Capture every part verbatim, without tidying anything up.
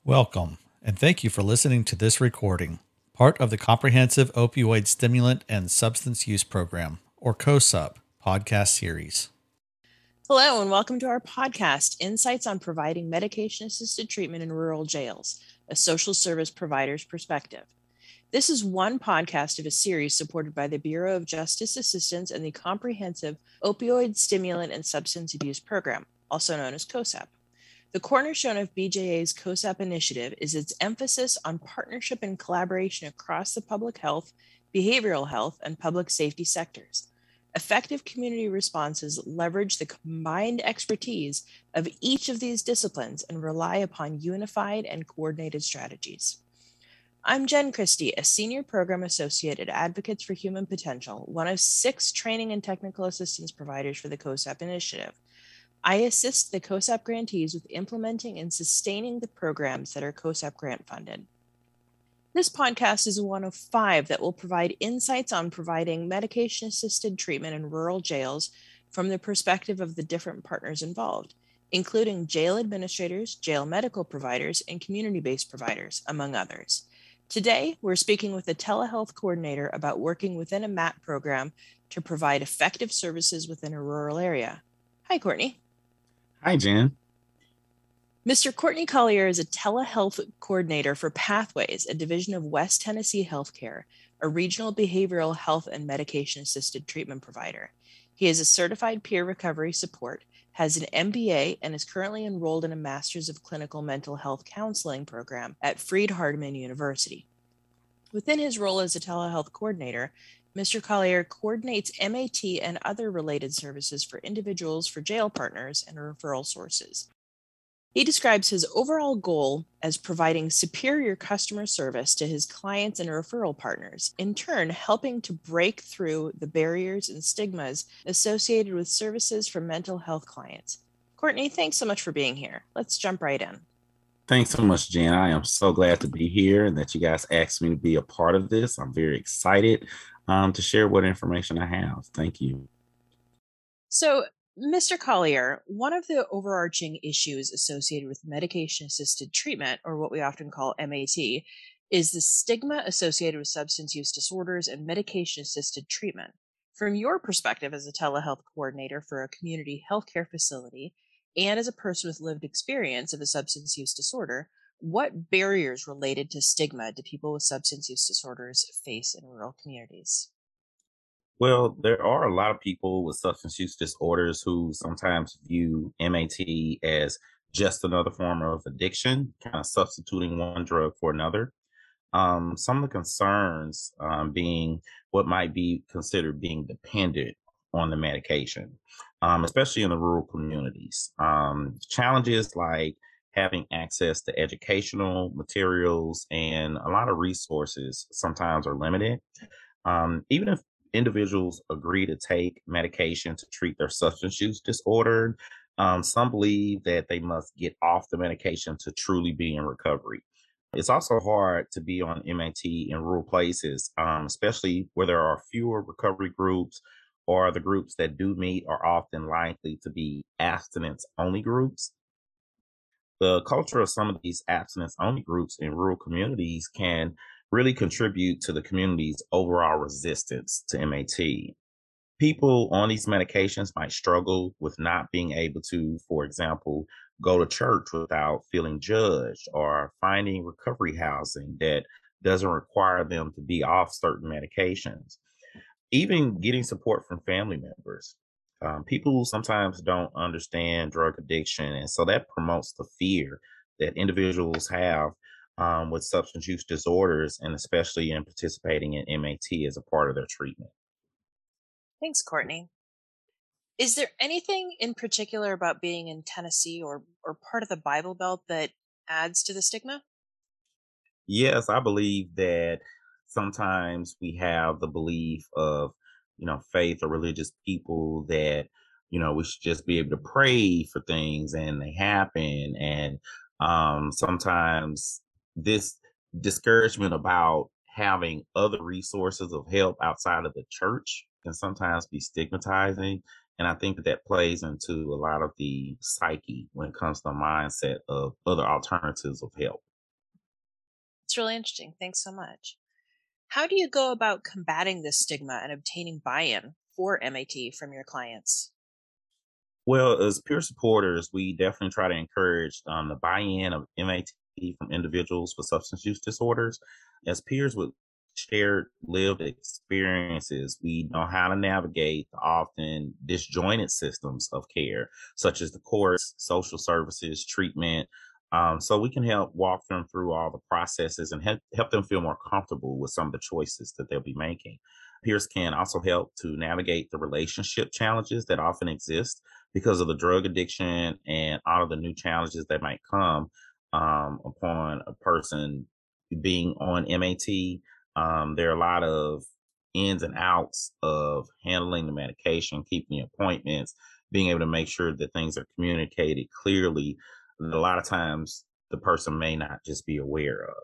Welcome, and thank you for listening to this recording, part of the Comprehensive Opioid Stimulant and Substance Use Program, or COSUP, podcast series. Hello, and welcome to our podcast, Insights on Providing Medication-Assisted Treatment in Rural Jails, a social service provider's perspective. This is one podcast of a series supported by the Bureau of Justice Assistance and the Comprehensive Opioid Stimulant and Substance Abuse Program, also known as COSUP. The cornerstone of B J A's COSUP initiative is its emphasis on partnership and collaboration across the public health, behavioral health, and public safety sectors. Effective community responses leverage the combined expertise of each of these disciplines and rely upon unified and coordinated strategies. I'm Jen Christie, a Senior Program Associate at Advocates for Human Potential, one of six training and technical assistance providers for the COSUP initiative. I assist the COSUP grantees with implementing and sustaining the programs that are COSUP grant funded. This podcast is one of five that will provide insights on providing medication-assisted treatment in rural jails from the perspective of the different partners involved, including jail administrators, jail medical providers, and community-based providers, among others. Today, we're speaking with a telehealth coordinator about working within a M A T program to provide effective services within a rural area. Hi, Courtney. Hi, Jen. Mister Courtney Collier is a telehealth coordinator for Pathways, a division of West Tennessee Healthcare, a regional behavioral health and medication-assisted treatment provider. He is a certified peer recovery support, has an M B A, and is currently enrolled in a Master's of Clinical Mental Health Counseling program at Freed-Hardeman University. Within his role as a telehealth coordinator, Mister Collier coordinates M A T and other related services for individuals, for jail partners, and referral sources. He describes his overall goal as providing superior customer service to his clients and referral partners, in turn helping to break through the barriers and stigmas associated with services for mental health clients. Courtney, thanks so much for being here. Let's jump right in. Thanks so much, Jen. I am so glad to be here and that you guys asked me to be a part of this. I'm very excited um, to share what information I have. Thank you. So, Mister Collier, one of the overarching issues associated with medication-assisted treatment, or what we often call M A T, is the stigma associated with substance use disorders and medication-assisted treatment. From your perspective as a telehealth coordinator for a community healthcare facility, and as a person with lived experience of a substance use disorder, what barriers related to stigma do people with substance use disorders face in rural communities? Well, there are a lot of people with substance use disorders who sometimes view M A T as just another form of addiction, kind of substituting one drug for another. Um, some of the concerns um, being what might be considered being dependent on the medication, um, especially in the rural communities. Um, challenges like having access to educational materials and a lot of resources sometimes are limited. Um, even if individuals agree to take medication to treat their substance use disorder, um, some believe that they must get off the medication to truly be in recovery. It's also hard to be on M A T in rural places, um, especially where there are fewer recovery groups, or the groups that do meet are often likely to be abstinence only groups. The culture of some of these abstinence only groups in rural communities can really contribute to the community's overall resistance to M A T. People on these medications might struggle with not being able to, for example, go to church without feeling judged, or finding recovery housing that doesn't require them to be off certain medications. Even getting support from family members. Um, people sometimes don't understand drug addiction, and so that promotes the fear that individuals have um, with substance use disorders, and especially in participating in M A T as a part of their treatment. Thanks, Courtney. Is there anything in particular about being in Tennessee or, or part of the Bible Belt that adds to the stigma? Yes, I believe that sometimes we have the belief of, you know, faith or religious people that, you know, we should just be able to pray for things and they happen. And um, sometimes this discouragement about having other resources of help outside of the church can sometimes be stigmatizing. And I think that that plays into a lot of the psyche when it comes to the mindset of other alternatives of help. It's really interesting. Thanks so much. How do you go about combating this stigma and obtaining buy in for M A T from your clients? Well, as peer supporters, we definitely try to encourage um, the buy-in of M A T from individuals with substance use disorders. As peers with shared lived experiences, we know how to navigate the often disjointed systems of care, such as the courts, social services, treatment. Um, so we can help walk them through all the processes and help, help them feel more comfortable with some of the choices that they'll be making. Peers can also help to navigate the relationship challenges that often exist because of the drug addiction and all of the new challenges that might come um, upon a person being on M A T. Um, there are a lot of ins and outs of handling the medication, keeping the appointments, being able to make sure that things are communicated clearly. That a lot of times the person may not just be aware of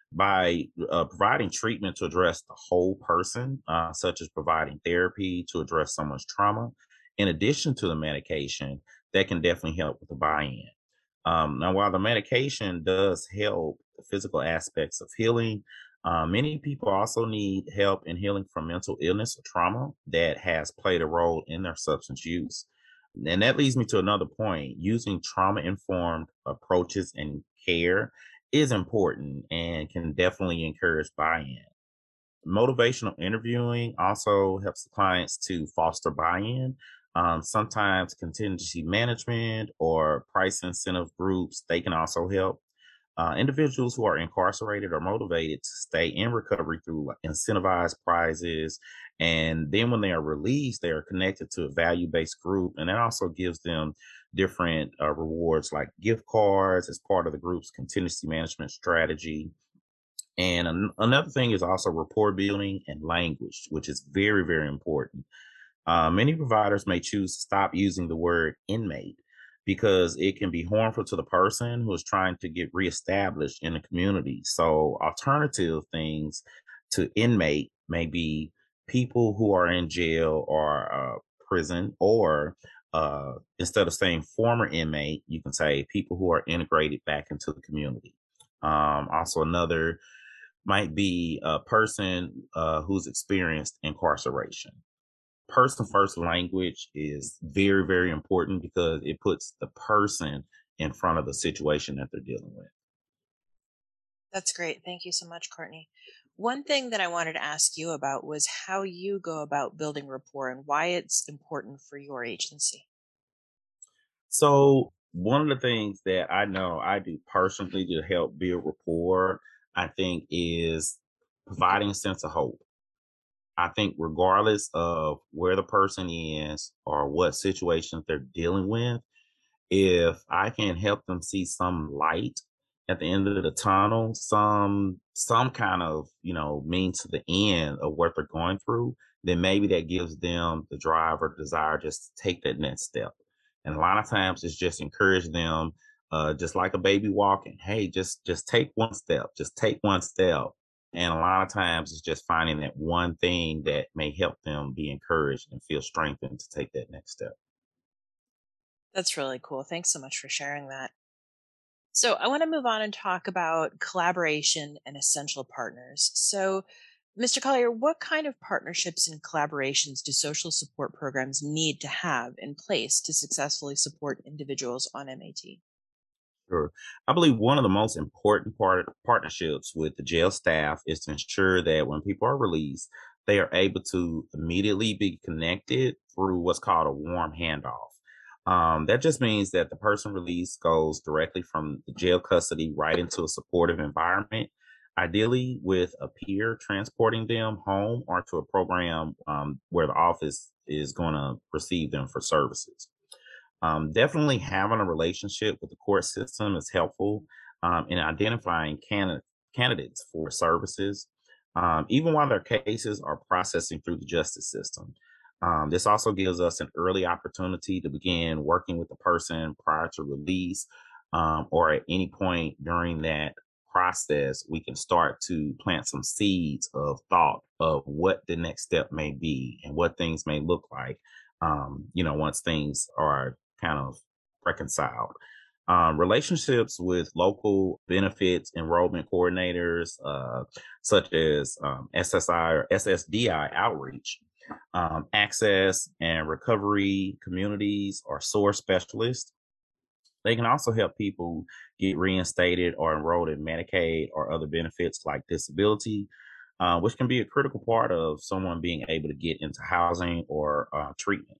by uh, providing treatment to address the whole person, uh, such as providing therapy to address someone's trauma, in addition to the medication, that can definitely help with the buy in. Um, now, while the medication does help the physical aspects of healing, uh, many people also need help in healing from mental illness or trauma that has played a role in their substance use. And that leads me to another point. Using trauma informed approaches and care is important and can definitely encourage buy in. Motivational interviewing also helps the clients to foster buy in. Um, sometimes contingency management or price incentive groups, they can also help. Uh, individuals who are incarcerated are motivated to stay in recovery through like, incentivized prizes. And then when they are released, they are connected to a value based group. And that also gives them different uh, rewards like gift cards as part of the group's contingency management strategy. And an- another thing is also rapport building and language, which is very, very important. Uh, many providers may choose to stop using the word inmate because it can be harmful to the person who is trying to get reestablished in the community. So, alternative things to inmate may be people who are in jail or uh, prison, or uh, instead of saying former inmate, you can say people who are integrated back into the community. Um, also, another might be a person uh, who's experienced incarceration. Person first language is very, very important because it puts the person in front of the situation that they're dealing with. That's great. Thank you so much, Courtney. One thing that I wanted to ask you about was how you go about building rapport and why it's important for your agency. So, one of the things that I know I do personally to help build rapport, I think, is providing a sense of hope. I think, regardless of where the person is or what situations they're dealing with, if I can help them see some light at the end of the tunnel, some some kind of, you know, means to the end of what they're going through, then maybe that gives them the drive or desire just to take that next step. And a lot of times it's just encourage them, uh, just like a baby walking. Hey, just just take one step, just take one step. And a lot of times it's just finding that one thing that may help them be encouraged and feel strengthened to take that next step. That's really cool. Thanks so much for sharing that. So, I want to move on and talk about collaboration and essential partners. So, mister Collier, what kind of partnerships and collaborations do social support programs need to have in place to successfully support individuals on M A T? Sure. I believe one of the most important part partnerships with the jail staff is to ensure that when people are released, they are able to immediately be connected through what's called a warm handoff. Um, that just means that the person released goes directly from the jail custody right into a supportive environment, ideally with a peer transporting them home or to a program um, where the office is going to receive them for services. Um, definitely having a relationship with the court system is helpful um, in identifying candidate, candidates for services, um, even while their cases are processing through the justice system. Um, this also gives us an early opportunity to begin working with the person prior to release, um, or at any point during that process, we can start to plant some seeds of thought of what the next step may be and what things may look like, um, you know, once things are kind of reconciled. Um, relationships with local benefits enrollment coordinators, uh, such as um, S S I or S S D I outreach, um, access and recovery communities, or SOAR specialists. They can also help people get reinstated or enrolled in Medicaid or other benefits like disability, uh, which can be a critical part of someone being able to get into housing or uh, treatment.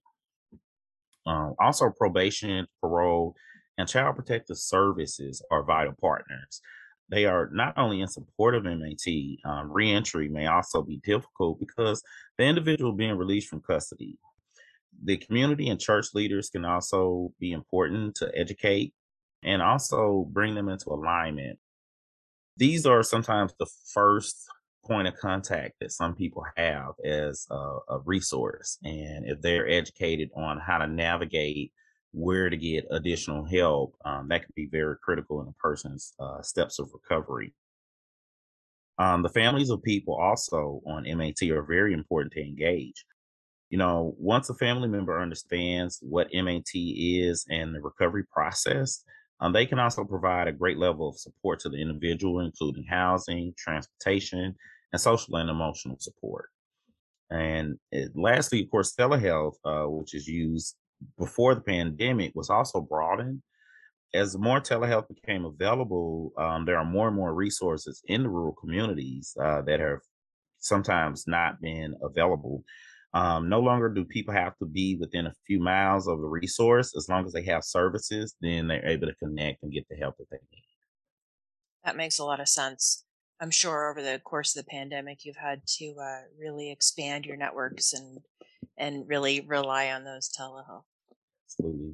Um, also, probation, parole, and child protective services are vital partners. They are not only in support of M A T, um, reentry may also be difficult because the individual being released from custody. The community and church leaders can also be important to educate and also bring them into alignment. These are sometimes the first point of contact that some people have as a, a resource. And if they're educated on how to navigate where to get additional help, um, that can be very critical in a person's uh, steps of recovery. Um, the families of people also on M A T are very important to engage. You know, once a family member understands what M A T is and the recovery process, um, they can also provide a great level of support to the individual, including housing, transportation, and social and emotional support. And it, lastly, of course, telehealth, uh, which is used before the pandemic, was also broadened. As more telehealth became available, um, there are more and more resources in the rural communities uh, that have sometimes not been available. Um, no longer do people have to be within a few miles of the resource. As long as they have services, then they're able to connect and get the help that they need. That makes a lot of sense. I'm sure over the course of the pandemic, you've had to uh, really expand your networks and and really rely on those telehealth. Absolutely.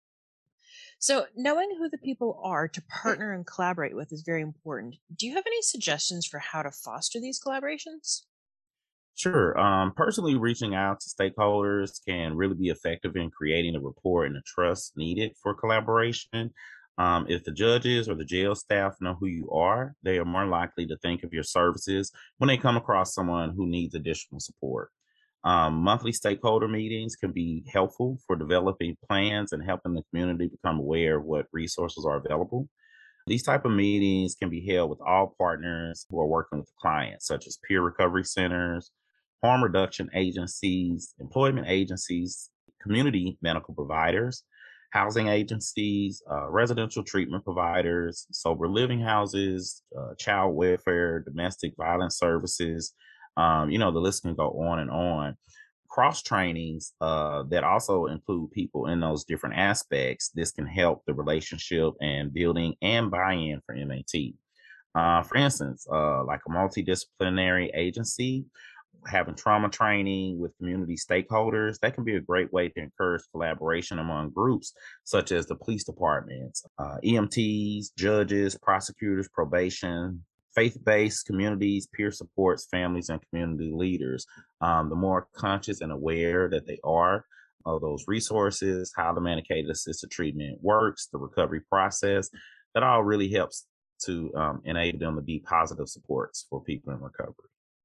So, knowing who the people are to partner and collaborate with is very important. Do you have any suggestions for how to foster these collaborations? Sure. Um, personally, reaching out to stakeholders can really be effective in creating the rapport and the trust needed for collaboration. Um, if the judges or the jail staff know who you are, they are more likely to think of your services when they come across someone who needs additional support. Um, monthly stakeholder meetings can be helpful for developing plans and helping the community become aware of what resources are available. These type of meetings can be held with all partners who are working with the client, such as peer recovery centers, harm reduction agencies, employment agencies, community medical providers, housing agencies, uh, residential treatment providers, sober living houses, uh, child welfare, domestic violence services. Um, you know, the list can go on and on. Cross trainings uh, that also include people in those different aspects. This can help the relationship and building and buy-in for M A T. Uh, for instance, uh, like a multidisciplinary agency having trauma training with community stakeholders, that can be a great way to encourage collaboration among groups such as the police departments, uh, E M Ts, judges, prosecutors, probation, faith-based communities, peer supports, families, and community leaders. Um, the more conscious and aware that they are of those resources, how the medicated assisted treatment works, the recovery process, that all really helps to um, enable them to be positive supports for people in recovery.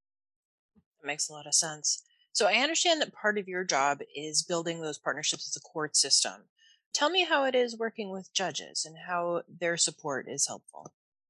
That makes a lot of sense. So, I understand that part of your job is building those partnerships with the court system. Tell me how it is working with judges and how their support is helpful.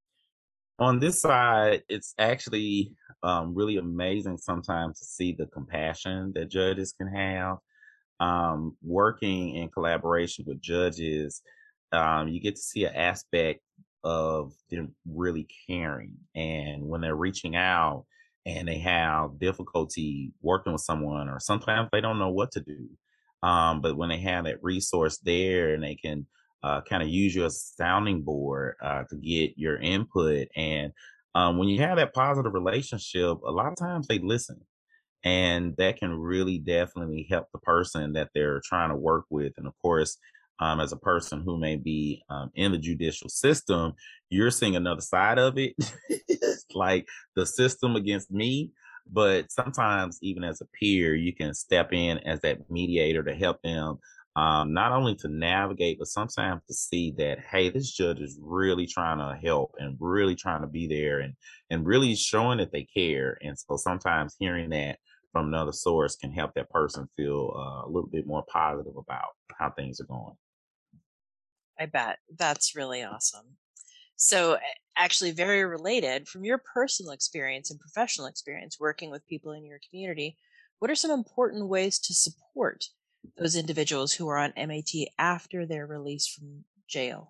On this side, it's actually um, really amazing sometimes to see the compassion that judges can have. Um, working in collaboration with judges, um, you get to see an aspect of them really caring. And when they're reaching out and they have difficulty working with someone, or sometimes they don't know what to do. Um, but when they have that resource there and they can uh, kind of use you as a sounding board uh, to get your input. And um, when you have that positive relationship, a lot of times they listen, and that can really definitely help the person that they're trying to work with. And of course, um, as a person who may be um, in the judicial system, you're seeing another side of it. It's like the system against me. But sometimes, even as a peer, you can step in as that mediator to help them, um, not only to navigate, but sometimes to see that, hey, this judge is really trying to help and really trying to be there, and and really showing that they care. And so sometimes hearing that from another source can help that person feel uh, a little bit more positive about how things are going. I bet. That's really awesome. So, a- actually, very related from your personal experience and professional experience working with people in your community, what are some important ways to support those individuals who are on M A T after they're released from jail?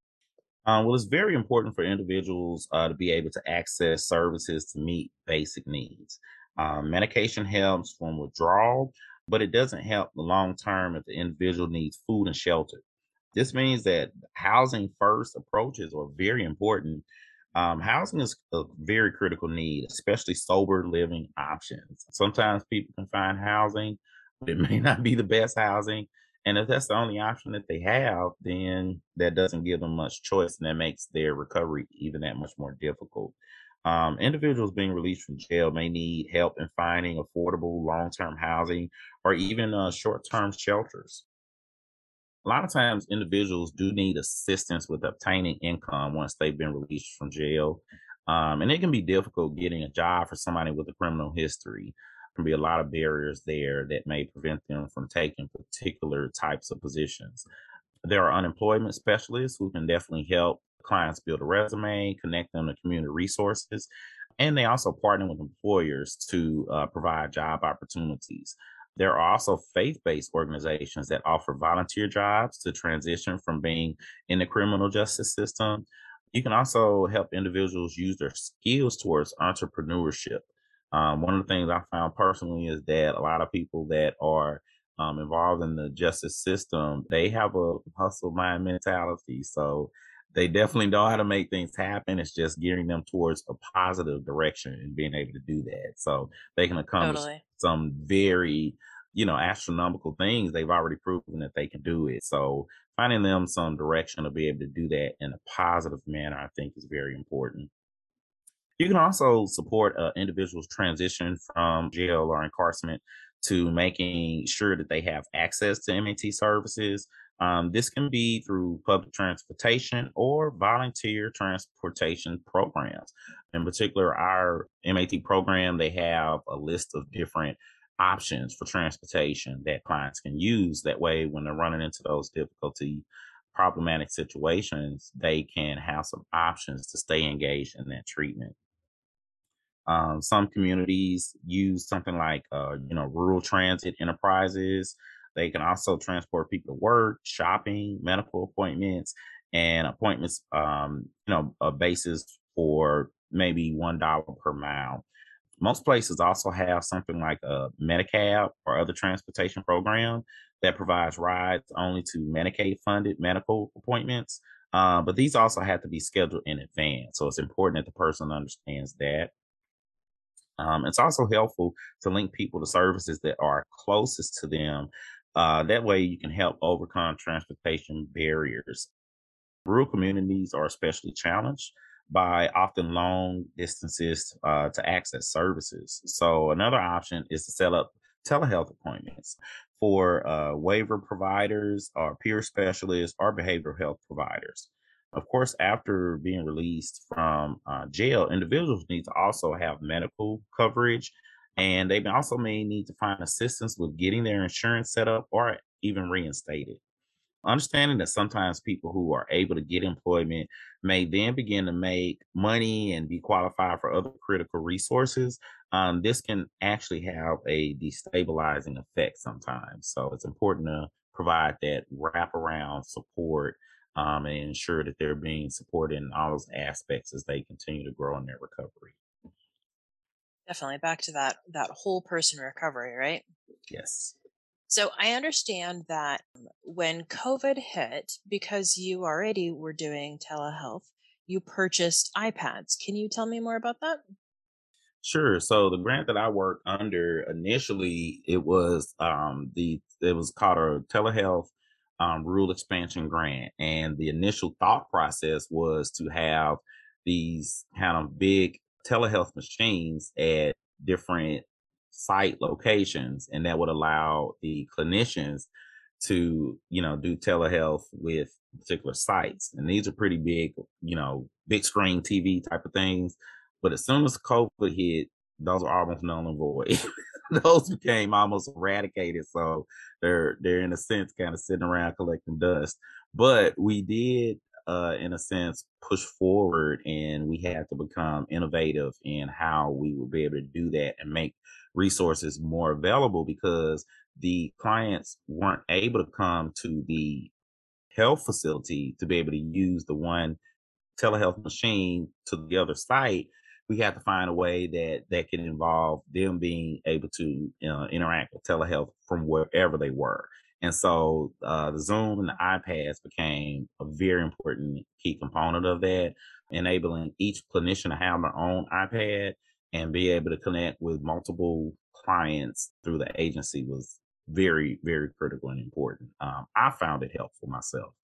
Um, well, it's very important for individuals uh, to be able to access services to meet basic needs. Um, medication helps from withdrawal, but it doesn't help the long term if the individual needs food and shelter. This means that housing first approaches are very important. Um, housing is a very critical need, especially sober living options. Sometimes people can find housing, but it may not be the best housing. And if that's the only option that they have, then that doesn't give them much choice, and that makes their recovery even that much more difficult. Um, individuals being released from jail may need help in finding affordable long term housing or even uh, short term shelters. A lot of times, individuals do need assistance with obtaining income once they've been released from jail. Um, and it can be difficult getting a job for somebody with a criminal history. There can be a lot of barriers there that may prevent them from taking particular types of positions. There are unemployment specialists who can definitely help clients build a resume, connect them to community resources, and they also partner with employers to uh, provide job opportunities. There are also faith based organizations that offer volunteer jobs to transition from being in the criminal justice system. You can also help individuals use their skills towards entrepreneurship. Um, one of the things I found personally is that a lot of people that are um, involved in the justice system, they have a hustle mind mentality. So they definitely know how to make things happen. It's just gearing them towards a positive direction and being able to do that. So they can accomplish Totally. some very, you know, astronomical things. They've already proven that they can do it. So finding them some direction to be able to do that in a positive manner, I think is very important. You can also support uh, individuals transition from jail or incarceration to making sure that they have access to M A T services. Um, this can be through public transportation or volunteer transportation programs. In particular, our M A T program, they have a list of different options for transportation that clients can use. That way, when they're running into those difficulty, problematic situations, they can have some options to stay engaged in that treatment. Um, some communities use something like, uh, you know, rural transit enterprises. They can also transport people to work, shopping, medical appointments, and appointments, um, you know, a basis for maybe one dollar per mile. Most places also have something like a Medicab or other transportation program that provides rides only to Medicaid funded medical appointments. Uh, but these also have to be scheduled in advance. So it's important that the person understands that. Um, it's also helpful to link people to services that are closest to them. Uh, that way, you can help overcome transportation barriers. Rural communities are especially challenged by often long distances uh, to access services. So, another option is to set up telehealth appointments for uh, waiver providers or peer specialists or behavioral health providers. Of course, after being released from uh, jail, individuals need to also have medical coverage, and they may also may need to find assistance with getting their insurance set up or even reinstated. Understanding that sometimes people who are able to get employment may then begin to make money and be qualified for other critical resources, um, this can actually have a destabilizing effect sometimes. So it's important to provide that wraparound support, um, and ensure that they're being supported in all those aspects as they continue to grow in their recovery. Definitely back to that that whole person recovery, right? Yes. So I understand that um, when COVID hit, because you already were doing telehealth, you purchased iPads. Can you tell me more about that? Sure. So the grant that I worked under initially, it was um the it was called a telehealth um, rural expansion grant, and the initial thought process was to have these kind of big telehealth machines at different site locations, and that would allow the clinicians to you know do telehealth with particular sites, and these are pretty big, you know, big screen T V type of things. But as soon as COVID hit, those are almost null and void. Those became almost eradicated. So they're they're in a sense kind of sitting around collecting dust. But we did, uh, in a sense, push forward, and we had to become innovative in how we would be able to do that and make resources more available because the clients weren't able to come to the health facility to be able to use the one telehealth machine to the other site. We had to find a way that that can involve them being able to uh, interact with telehealth from wherever they were. And so uh, the Zoom and the iPads became a very important key component of that, enabling each clinician to have their own iPad and be able to connect with multiple clients through the agency was very, very critical and important. Um, I found it helpful myself.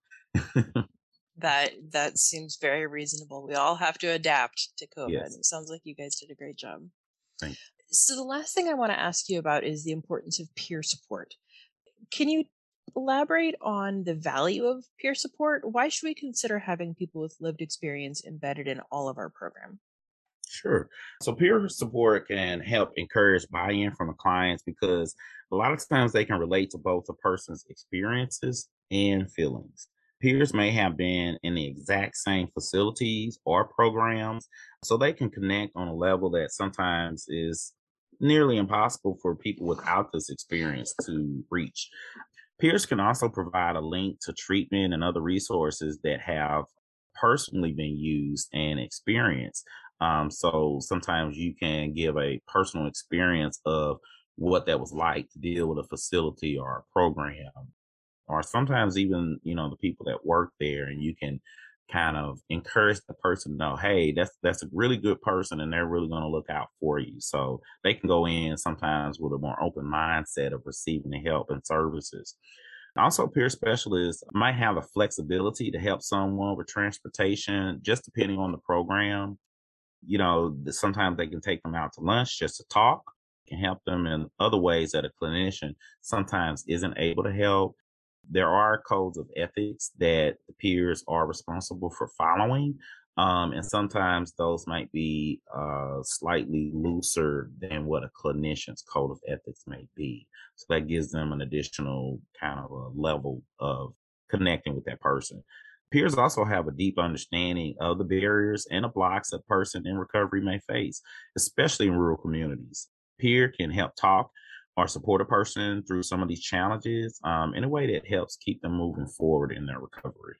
That that seems very reasonable. We all have to adapt to COVID. Yes. It sounds like you guys did a great job. Thank So the last thing I want to ask you about is the importance of peer support. Can you elaborate on the value of peer support? Why should we consider having people with lived experience embedded in all of our program? Sure. So peer support can help encourage buy-in from the clients because a lot of times they can relate to both a person's experiences and feelings. Peers may have been in the exact same facilities or programs, so they can connect on a level that sometimes is nearly impossible for people without this experience to reach. Peers can also provide a link to treatment and other resources that have personally been used and experienced. Um, so sometimes you can give a personal experience of what that was like to deal with a facility or a program, or sometimes even, you know, the people that work there, and you can kind of encourage the person to know, hey, that's that's a really good person and they're really going to look out for you. So they can go in sometimes with a more open mindset of receiving the help and services. Also, peer specialists might have the flexibility to help someone with transportation, just depending on the program. You know, th- sometimes they can take them out to lunch just to talk, can help them in other ways that a clinician sometimes isn't able to help. There are codes of ethics that the peers are responsible for following. Um, and sometimes those might be uh, slightly looser than what a clinician's code of ethics may be. So that gives them an additional kind of a level of connecting with that person. Peers also have a deep understanding of the barriers and the blocks a person in recovery may face, especially in rural communities. Peer can help talk or support a person through some of these challenges um, in a way that helps keep them moving forward in their recovery.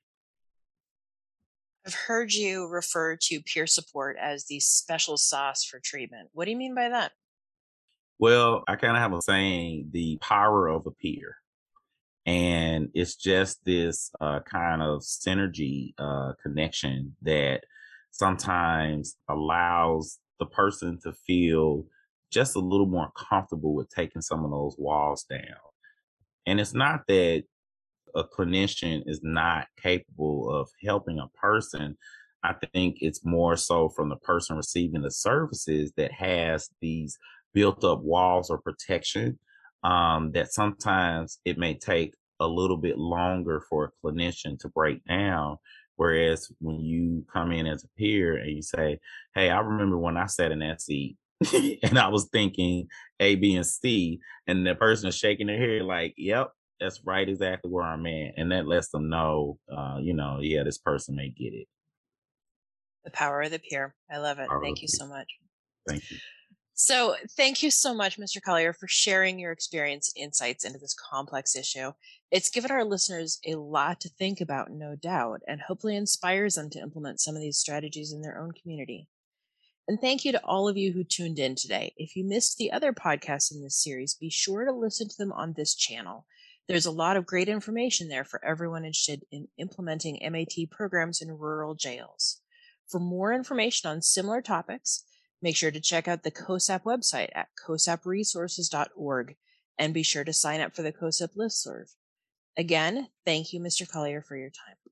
I've heard you refer to peer support as the special sauce for treatment. What do you mean by that? Well, I kind of have a saying, the power of a peer. And it's just this uh, kind of synergy uh, connection that sometimes allows the person to feel just a little more comfortable with taking some of those walls down. And it's not that a clinician is not capable of helping a person. I think it's more so from the person receiving the services that has these built up walls or protection, um, that sometimes it may take a little bit longer for a clinician to break down. Whereas when you come in as a peer and you say, hey, I remember when I sat in that seat and I was thinking A, B, and C, and the person is shaking their head like, yep, that's right exactly where I'm at. And that lets them know, uh, you know, yeah, this person may get it. The power of the peer. I love it. Power of Thank you the so much. Thank you. So, thank you so much, Mister Collier, for sharing your experience and insights into this complex issue. It's given our listeners a lot to think about, no doubt, and hopefully inspires them to implement some of these strategies in their own community. And thank you to all of you who tuned in today. If you missed the other podcasts in this series, be sure to listen to them on this channel. There's a lot of great information there for everyone interested in implementing M A T programs in rural jails. For more information on similar topics, make sure to check out the COSAP website at cosap resources dot org and be sure to sign up for the COSAP listserv. Again, thank you, Mister Collier, for your time.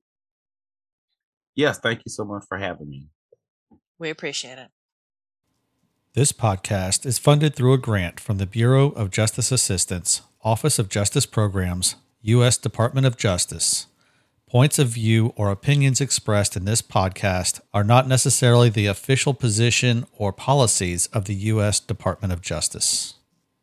Yes, thank you so much for having me. We appreciate it. This podcast is funded through a grant from the Bureau of Justice Assistance, Office of Justice Programs, U S Department of Justice. Points of view or opinions expressed in this podcast are not necessarily the official position or policies of the U S Department of Justice.